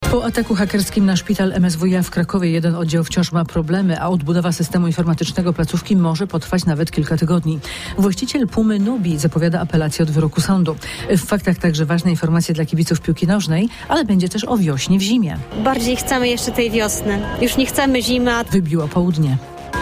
Po ataku hakerskim na szpital MSWiA w Krakowie jeden oddział wciąż ma problemy, a odbudowa systemu informatycznego placówki może potrwać nawet kilka tygodni. Właściciel Pumy Nubi zapowiada apelację od wyroku sądu. W faktach także ważne informacje dla kibiców piłki nożnej, ale będzie też o wiośnie w zimie. Bardziej chcemy jeszcze tej wiosny. Już nie chcemy zimy. Wybiło południe.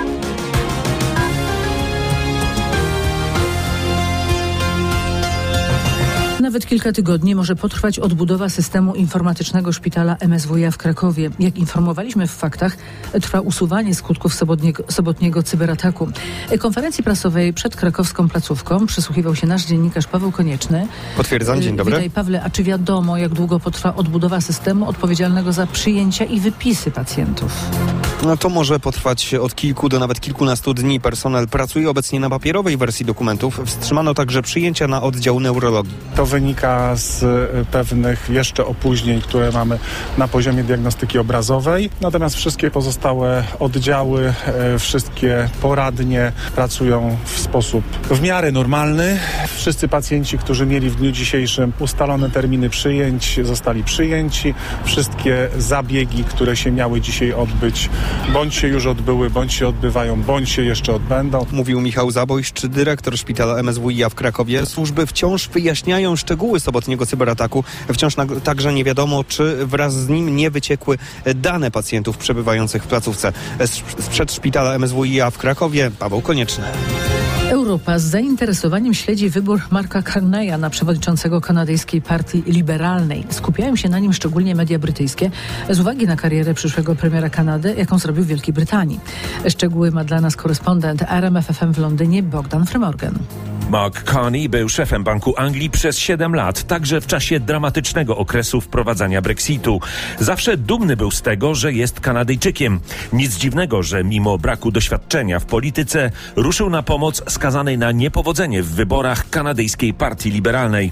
Nawet kilka tygodni może potrwać odbudowa systemu informatycznego szpitala MSWiA w Krakowie. Jak informowaliśmy w faktach, trwa usuwanie skutków sobotniego cyberataku. Konferencji prasowej przed krakowską placówką przysłuchiwał się nasz dziennikarz Paweł Konieczny. Potwierdzam, dzień dobry. Witaj, Pawle, a czy wiadomo, jak długo potrwa odbudowa systemu odpowiedzialnego za przyjęcia i wypisy pacjentów? No to może potrwać od kilku do nawet kilkunastu dni. Personel pracuje obecnie na papierowej wersji dokumentów. Wstrzymano także przyjęcia na oddział neurologii. To wynika z pewnych jeszcze opóźnień, które mamy na poziomie diagnostyki obrazowej. Natomiast wszystkie pozostałe oddziały, wszystkie poradnie pracują w sposób w miarę normalny. Wszyscy pacjenci, którzy mieli w dniu dzisiejszym ustalone terminy przyjęć, zostali przyjęci. Wszystkie zabiegi, które się miały dzisiaj odbyć, bądź się już odbyły, bądź się odbywają, bądź się jeszcze odbędą. Mówił Michał Zabojszcz, dyrektor szpitala MSWiA w Krakowie. Służby wciąż wyjaśniają szczegóły sobotniego cyberataku. Wciąż także nie wiadomo, czy wraz z nim nie wyciekły dane pacjentów przebywających w placówce. Sprzed szpitala MSWiA w Krakowie Paweł Konieczny. Europa z zainteresowaniem śledzi wybór Marka Carneya na przewodniczącego kanadyjskiej partii liberalnej. Skupiają się na nim szczególnie media brytyjskie z uwagi na karierę przyszłego premiera Kanady, jaką zrobił w Wielkiej Brytanii. Szczegóły ma dla nas korespondent RMF FM w Londynie Bogdan Frymorgan. Mark Carney był szefem Banku Anglii przez 7 lat, także w czasie dramatycznego okresu wprowadzania Brexitu. Zawsze dumny był z tego, że jest Kanadyjczykiem. Nic dziwnego, że mimo braku doświadczenia w polityce ruszył na pomoc skazanej na niepowodzenie w wyborach kanadyjskiej partii liberalnej.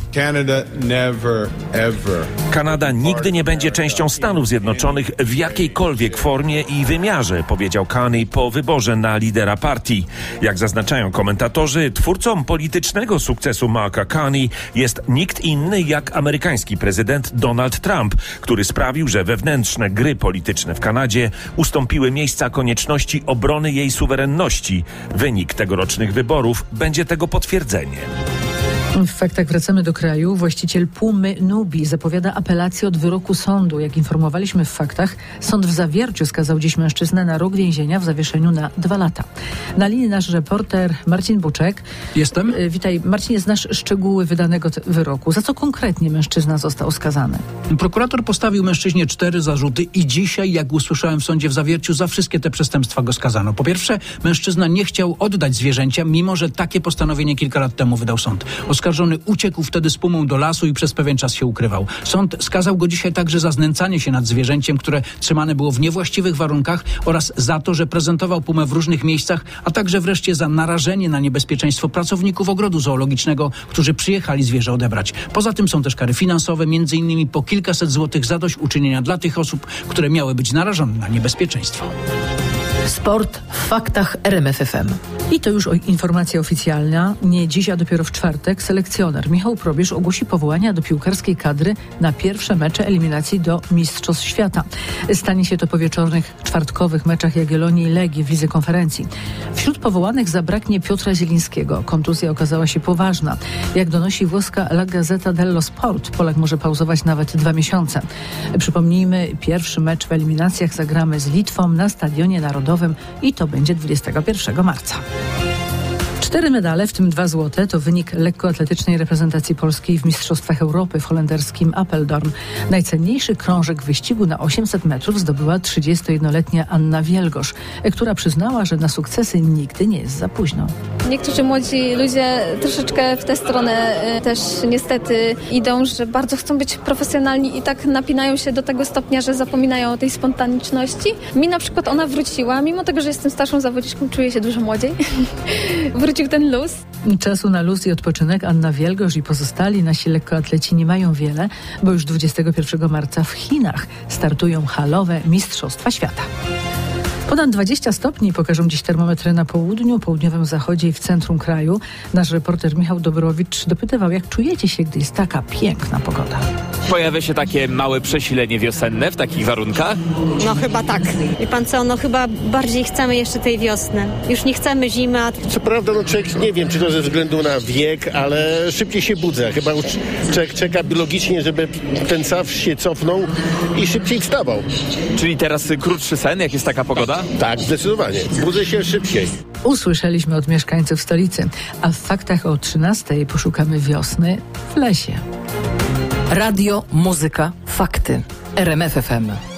Kanada nigdy nie będzie częścią Stanów Zjednoczonych w jakiejkolwiek formie i wymiarze, powiedział Carney po wyborze na lidera partii. Jak zaznaczają komentatorzy, twórcą politycznego sukcesu Marka Carney jest nikt inny jak amerykański prezydent Donald Trump, który sprawił, że wewnętrzne gry polityczne w Kanadzie ustąpiły miejsca konieczności obrony jej suwerenności. Wynik tegorocznych wyborów będzie tego potwierdzeniem. W faktach wracamy do kraju. Właściciel Pumy Nubi zapowiada apelację od wyroku sądu. Jak informowaliśmy w faktach, sąd w Zawierciu skazał dziś mężczyznę na rok więzienia, w zawieszeniu na 2 lata. Na linii nasz reporter Marcin Buczek. Jestem. Witaj. Marcinie, znasz szczegóły wydanego wyroku. Za co konkretnie mężczyzna został skazany? Prokurator postawił mężczyźnie 4 zarzuty i dzisiaj, jak usłyszałem w sądzie w Zawierciu, za wszystkie te przestępstwa go skazano. Po pierwsze, mężczyzna nie chciał oddać zwierzęcia, mimo że takie postanowienie kilka lat temu wydał sąd. Oskarżony uciekł wtedy z pumą do lasu i przez pewien czas się ukrywał. Sąd skazał go dzisiaj także za znęcanie się nad zwierzęciem, które trzymane było w niewłaściwych warunkach, oraz za to, że prezentował pumę w różnych miejscach, a także wreszcie za narażenie na niebezpieczeństwo pracowników ogrodu zoologicznego, którzy przyjechali zwierzę odebrać. Poza tym są też kary finansowe, m.in. po kilkaset złotych zadośćuczynienia dla tych osób, które miały być narażone na niebezpieczeństwo. Sport w faktach RMF FM. I to już informacja oficjalna. Nie dziś, a dopiero w czwartek selekcjoner Michał Probierz ogłosi powołania do piłkarskiej kadry na pierwsze mecze eliminacji do Mistrzostw Świata. Stanie się to po wieczornych, czwartkowych meczach Jagiellonii i Legii w Lidze Konferencji. Wśród powołanych zabraknie Piotra Zielińskiego. Kontuzja okazała się poważna. Jak donosi włoska La Gazzetta dello Sport, Polak może pauzować nawet 2 miesiące. Przypomnijmy, pierwszy mecz w eliminacjach zagramy z Litwą na Stadionie Narodowym i to będzie 21 marca. 4 medale, w tym 2 złote, to wynik lekkoatletycznej reprezentacji polskiej w Mistrzostwach Europy w holenderskim Apeldoorn. Najcenniejszy krążek wyścigu na 800 metrów zdobyła 31-letnia Anna Wielgosz, która przyznała, że na sukcesy nigdy nie jest za późno. Niektórzy młodzi ludzie troszeczkę w tę stronę też niestety idą, że bardzo chcą być profesjonalni i tak napinają się do tego stopnia, że zapominają o tej spontaniczności. Mi na przykład ona wróciła, mimo tego, że jestem starszą zawodniczką, czuję się dużo młodziej. Wrócił ten luz. Czasu na luz i odpoczynek Anna Wielgosz i pozostali nasi lekkoatleci nie mają wiele, bo już 21 marca w Chinach startują halowe Mistrzostwa Świata. Ponad 20 stopni pokażą dziś termometry na południu, południowym zachodzie i w centrum kraju. Nasz reporter Michał Dobrowicz dopytywał, jak czujecie się, gdy jest taka piękna pogoda. Pojawia się takie małe przesilenie wiosenne w takich warunkach? No chyba tak. Wie pan co, no chyba bardziej chcemy jeszcze tej wiosny. Już nie chcemy zimy, a Co prawda, no człowiek nie wiem, czy to ze względu na wiek, ale szybciej się budzę. Chyba już człowiek czeka biologicznie, żeby ten caw się cofnął i szybciej wstawał. Czyli teraz krótszy sen, jak jest taka pogoda? Tak, zdecydowanie. Budzę się szybciej. Usłyszeliśmy od mieszkańców stolicy, a w faktach o 13:00 poszukamy wiosny w lesie. Radio, muzyka, fakty. RMF FM.